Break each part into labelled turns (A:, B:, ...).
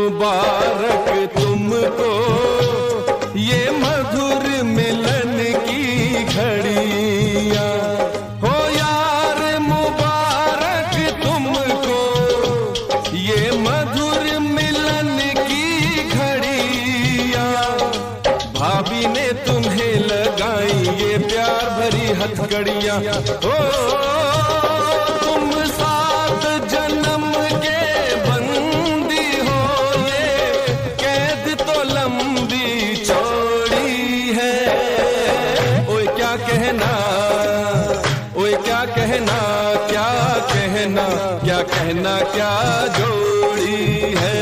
A: मुबारक तुमको ये मधुर मिलन की घड़ियां। हो यार मुबारक तुमको ये मधुर मिलन की घड़ियां। भाभी ने तुम्हें लगाई ये प्यार भरी हथकड़ियां। हो तुम 7 जन्म के बंदी हो, ये कैद तो लंबी चौड़ी है। ओए क्या कहना, ओए क्या कहना, क्या कहना, क्या कहना, क्या जोड़ी है।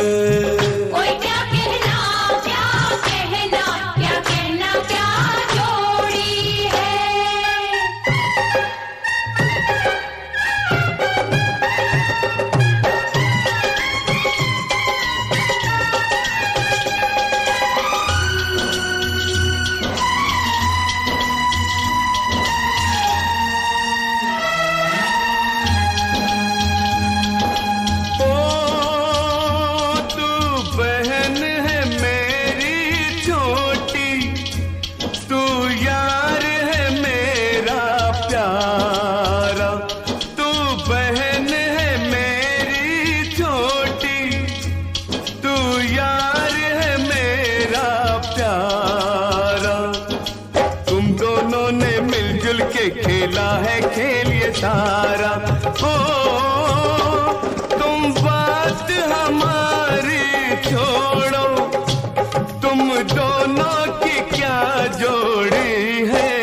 A: खेला है खेल ये सारा। हो तुम बात हमारी छोड़ो, तुम दोनों की क्या जोड़ी है।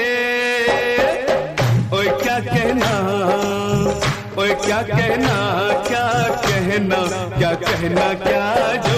A: ओए क्या कहना, ओए क्या कहना, क्या कहना, क्या कहना, क्या जोड़ी।